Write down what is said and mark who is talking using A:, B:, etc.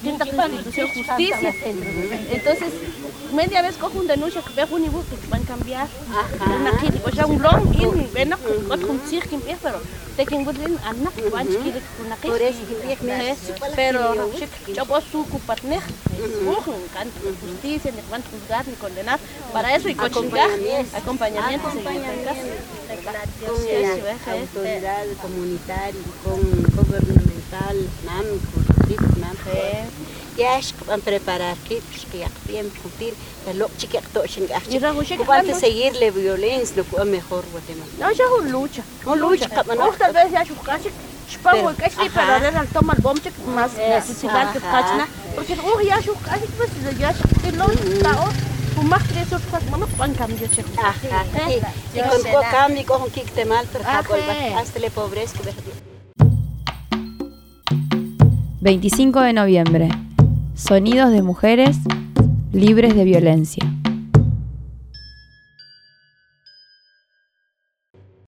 A: tinta institución justicia. Entonces, media vez cojo un denuncia que veo un ibu que van a cambiar. Una kid, o sea, un long in, ven a con circo en pie, pero te quien gudin anak van kid una kid. Pero yo puedo su partner, kan justicia, ni van juzgar ni condenar. Para eso y acompañamiento,
B: autoridad comunitaria, gubernamental, ya es preparar que ya bien cumplir lo chiquito sin seguirle violencia lo mejor Guatemala.
A: No, ya es lucha. Tal vez ya casi Spamo que sí, pero ahora toma el bombe más necesidad que pachna, porque ya casi pues ya que no está o más que eso bueno van cambio checo.
B: Y con cambio con que te mal hasta la pobreza que
C: 25 de noviembre. Sonidos de mujeres libres de violencia.